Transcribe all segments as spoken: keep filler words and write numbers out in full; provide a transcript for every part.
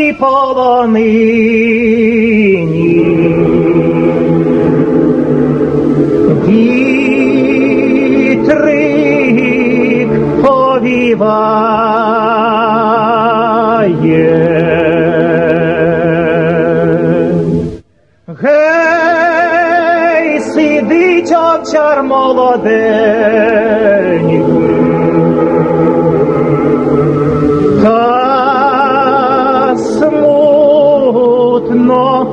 чорній полонині. Вітрик повіває. Гей, сидить овчар молоденький, та смутно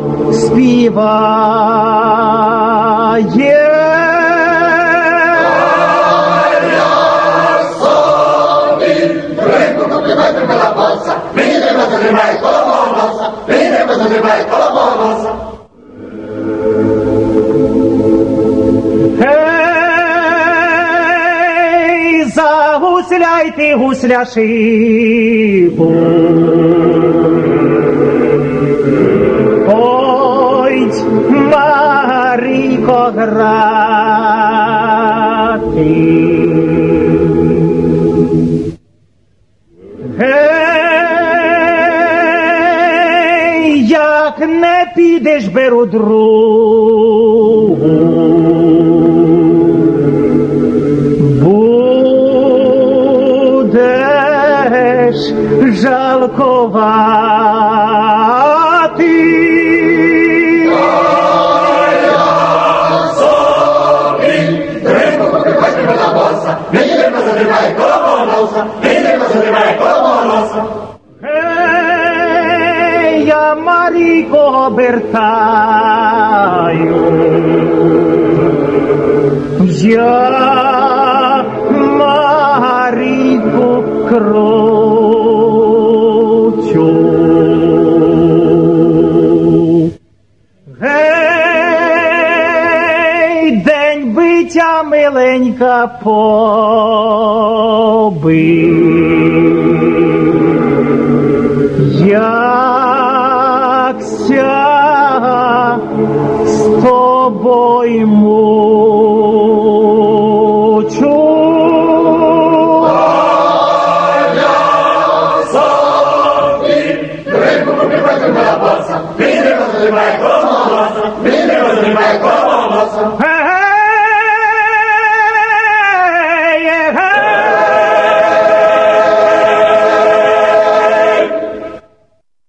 співає. Гей, загусляйте гусля шибу, ой, Марійко, грати. Гей, як не підеш, беру другу, будеш жалкувати. Гей, я Марійко обертаю, я Марійку кручу. Гей, день биття миленька побив, якся з тобою мучу. Ой, я собі, дринку попівати моя баса, піде, розливай,